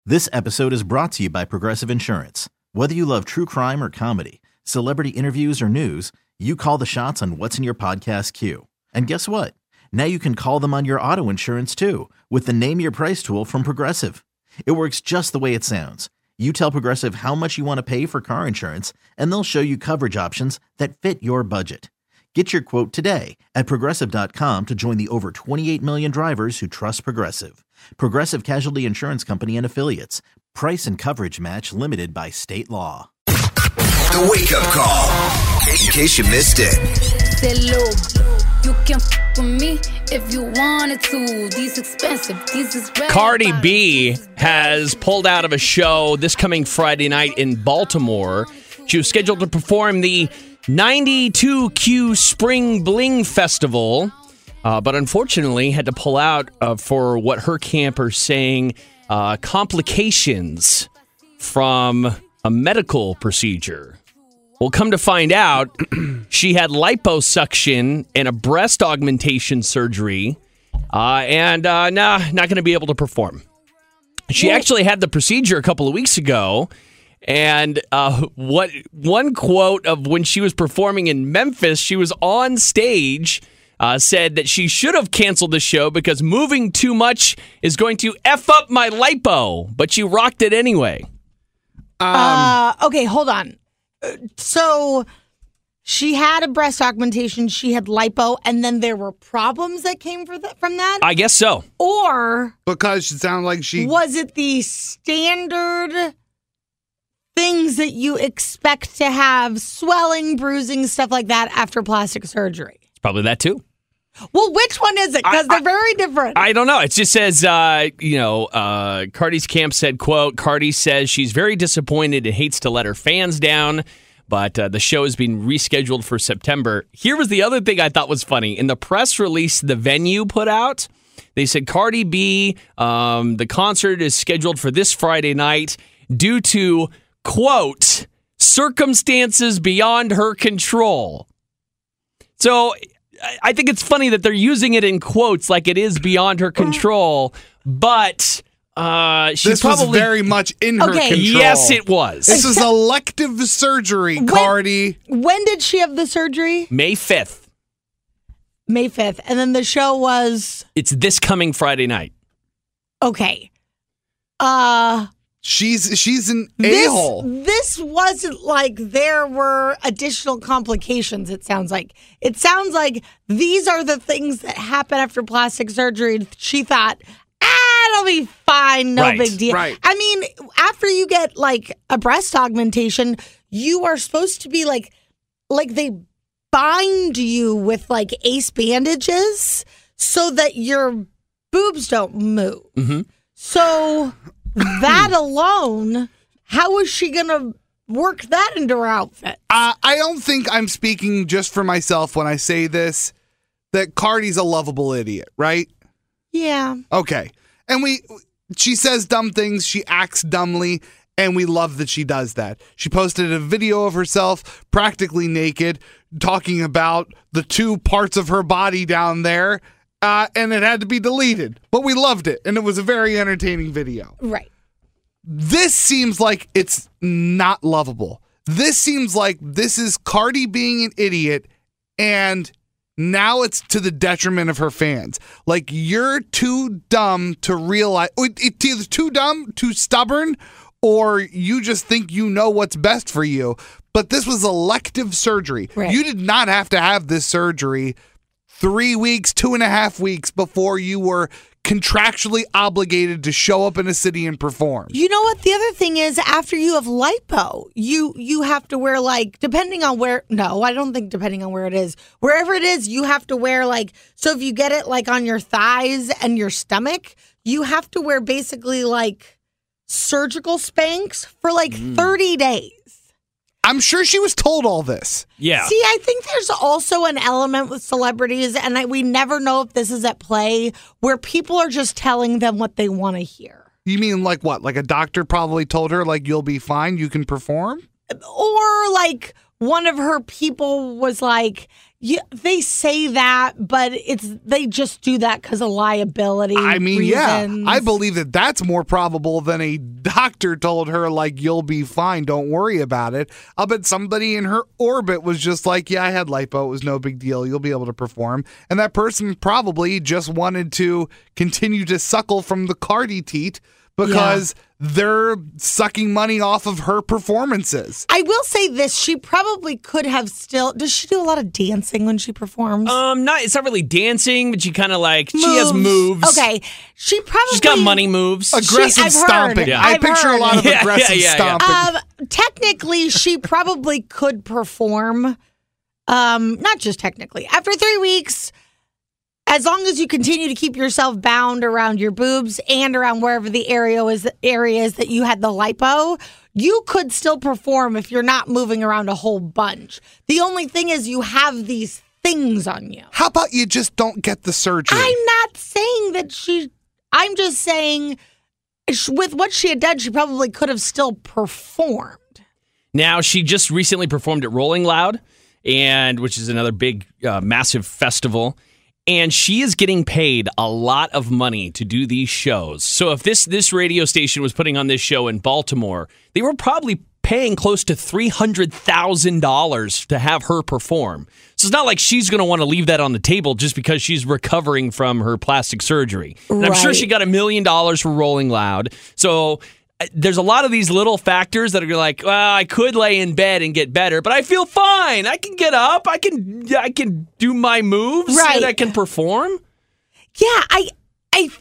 This episode is brought to you by Progressive Insurance. Whether you love true crime or comedy, celebrity interviews or news, you call the shots on what's in your podcast queue. And guess what? Now you can call them on your auto insurance too with the Name Your Price tool from Progressive. It works just the way it sounds. You tell Progressive how much you want to pay for car insurance, and they'll show you coverage options that fit your budget. Get your quote today at Progressive.com to join the over 28 million drivers who trust Progressive. Progressive Casualty Insurance Company and Affiliates. Price and coverage match limited by state law. The wake-up call, in case you missed it. You can f with me if you wanted to. These expensive, these is red. Cardi B has pulled out of a show this coming Friday night in Baltimore. She was scheduled to perform the 92Q Spring Bling Festival, but unfortunately had to pull out for what her camp are saying complications from a medical procedure. Well, come to find out, she had liposuction and a breast augmentation surgery, and not going to be able to perform. She actually had the procedure a couple of weeks ago, and one quote of when she was performing in Memphis, she was on stage, said that she should have canceled the show because moving too much is going to F up my lipo, but she rocked it anyway. Okay, hold on. So she had a breast augmentation, she had lipo, and then there were problems that came from that? I guess so. Or because it sounded like she... was it the standard things that you expect to have, swelling, bruising, stuff like that after plastic surgery? It's probably that too. Well, which one is it? Because they're very different. I don't know. It just says, Cardi's camp said, quote, Cardi says she's very disappointed and hates to let her fans down, but the show is being rescheduled for September. Here was the other thing I thought was funny. In the press release the venue put out, they said Cardi B, the concert is scheduled for this Friday night due to, quote, circumstances beyond her control. So I think it's funny that they're using it in quotes like it is beyond her control, but she this probably was very much in her control. Yes, it was. This is elective surgery, Cardi. When did she have the surgery? May 5th. May 5th. And then the show was? It's this coming Friday night. Okay. She's an a-hole. This wasn't like there were additional complications, it sounds like. It sounds like these are the things that happen after plastic surgery. She thought, it'll be fine, no big deal. Right. I mean, after you get like a breast augmentation, you are supposed to be like they bind you with like ace bandages so that your boobs don't move. Mm-hmm. So that alone, how is she going to work that into her outfit? I don't think I'm speaking just for myself when I say this, that Cardi's a lovable idiot, right? Yeah. Okay. And she says dumb things, she acts dumbly, and we love that she does that. She posted a video of herself practically naked, talking about the two parts of her body down there, and it had to be deleted. But we loved it, and it was a very entertaining video. Right. This seems like it's not lovable. This seems like this is Cardi being an idiot, and now it's to the detriment of her fans. Like, you're too dumb to realize, it's either too dumb, too stubborn, or you just think you know what's best for you. But this was elective surgery. Right. You did not have to have this surgery 3 weeks, 2.5 weeks before you were contractually obligated to show up in a city and perform. You know what? The other thing is, after you have lipo, you have to wear, like, depending on where, no, I don't think depending on where it is. Wherever it is, you have to wear, like, so if you get it, like, on your thighs and your stomach, you have to wear basically, like, surgical Spanx for, like, 30 days. I'm sure she was told all this. Yeah. See, I think there's also an element with celebrities, and we never know if this is at play, where people are just telling them what they want to hear. You mean like what? Like a doctor probably told her, like, you'll be fine, you can perform? Or like one of her people was like, yeah, they say that, but they just do that because of liability reasons. Yeah, I believe that that's more probable than a doctor told her, like, you'll be fine, don't worry about it. I'll bet somebody in her orbit was just like, yeah, I had lipo, it was no big deal, you'll be able to perform. And that person probably just wanted to continue to suckle from the Cardi teat because they're sucking money off of her performances. I will say this, she probably could have still... Does she do a lot of dancing when she performs? It's not really dancing, but she kind of like... She has moves. Okay. She's got money moves. Aggressive stomping. Yeah. I picture a lot of aggressive stomping. Technically, she probably could perform. Not just technically. After 3 weeks... As long as you continue to keep yourself bound around your boobs and around wherever the areas that you had the lipo, you could still perform if you're not moving around a whole bunch. The only thing is you have these things on you. How about you just don't get the surgery? I'm not saying that I'm just saying with what she had done, she probably could have still performed. Now, she just recently performed at Rolling Loud, which is another big, massive festival. And she is getting paid a lot of money to do these shows. So if this radio station was putting on this show in Baltimore, they were probably paying close to $300,000 to have her perform. So it's not like she's going to want to leave that on the table just because she's recovering from her plastic surgery. And I'm sure she got $1 million for Rolling Loud. So there's a lot of these little factors that are like, well, I could lay in bed and get better, but I feel fine. I can get up. I can do my moves and I can perform. Yeah, I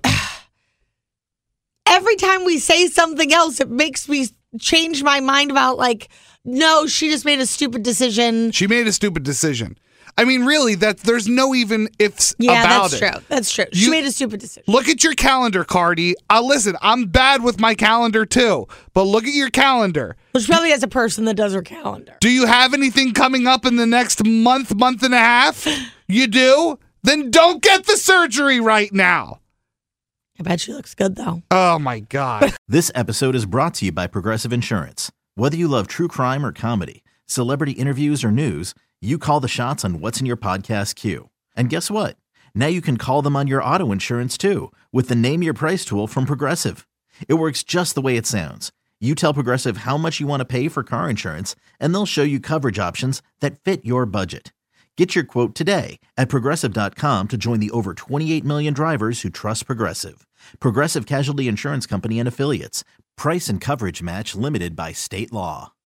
every time we say something else, it makes me change my mind about like, no, she just made a stupid decision. She made a stupid decision. I mean, really, there's no even ifs about it. Yeah, that's true. She made a stupid decision. Look at your calendar, Cardi. Listen, I'm bad with my calendar too, but look at your calendar. Well, she probably has a person that does her calendar. Do you have anything coming up in the next month and a half? You do? Then don't get the surgery right now. I bet she looks good, though. Oh, my God. This episode is brought to you by Progressive Insurance. Whether you love true crime or comedy, celebrity interviews or news, you call the shots on what's in your podcast queue. And guess what? Now you can call them on your auto insurance too with the Name Your Price tool from Progressive. It works just the way it sounds. You tell Progressive how much you want to pay for car insurance, and they'll show you coverage options that fit your budget. Get your quote today at Progressive.com to join the over 28 million drivers who trust Progressive. Progressive Casualty Insurance Company and Affiliates. Price and coverage match limited by state law.